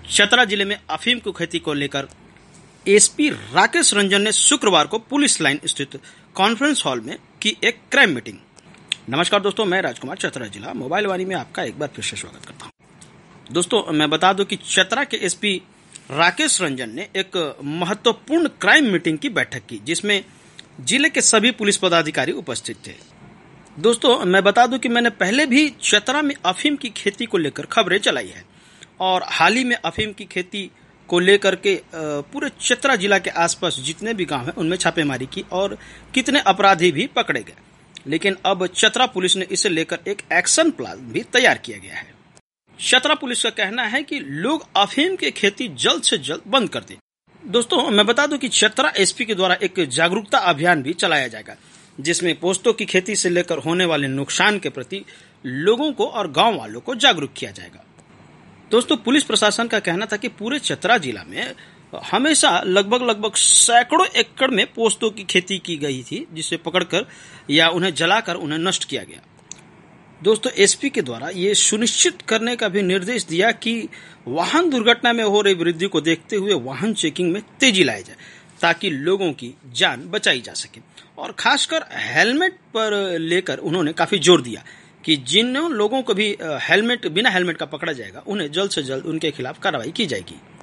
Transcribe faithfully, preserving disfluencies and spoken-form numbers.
चतरा जिले में अफीम की खेती को लेकर एसपी राकेश रंजन ने शुक्रवार को पुलिस लाइन स्थित कॉन्फ्रेंस हॉल में की एक क्राइम मीटिंग। नमस्कार दोस्तों, मैं राजकुमार चतरा जिला मोबाइल वाणी में आपका एक बार फिर से स्वागत करता हूं। दोस्तों, मैं बता दूं कि चतरा के एसपी राकेश रंजन ने एक महत्वपूर्ण क्राइम मीटिंग की बैठक की, जिसमें जिले के सभी पुलिस पदाधिकारी उपस्थित थे। दोस्तों, मैं बता दूं कि मैंने पहले भी चतरा में अफीम की खेती को लेकर खबरें चलाई है और हाल ही में अफीम की खेती को लेकर के पूरे चतरा जिला के आसपास जितने भी गांव हैं उनमें छापेमारी की और कितने अपराधी भी पकड़े गए। लेकिन अब चतरा पुलिस ने इसे लेकर एक एक्शन प्लान भी तैयार किया गया है। चतरा पुलिस का कहना है कि लोग अफीम की खेती जल्द से जल्द बंद कर दें। दोस्तों, मैं बता दूं कि चतरा एसपी के द्वारा एक जागरूकता अभियान भी चलाया जाएगा, जिसमें पोस्तों की खेती से लेकर होने वाले नुकसान के प्रति लोगों को और गांव वालों को जागरूक किया जाएगा। दोस्तों, पुलिस प्रशासन का कहना था कि पूरे चतरा जिला में हमेशा लगभग लगभग सैकड़ों एकड़ में पोस्तों की खेती की गई थी, जिसे पकड़कर या उन्हें जलाकर उन्हें नष्ट किया गया। दोस्तों, एसपी के द्वारा ये सुनिश्चित करने का भी निर्देश दिया कि वाहन दुर्घटना में हो रही वृद्धि को देखते हुए वाहन चेकिंग में तेजी लाई जाए, ताकि लोगों की जान बचाई जा सके। और खासकर हेलमेट पर लेकर उन्होंने काफी जोर दिया कि जिन लोगों को भी हेलमेट बिना हेलमेट का पकड़ा जाएगा, उन्हें जल्द से जल्द उनके खिलाफ कार्रवाई की जाएगी।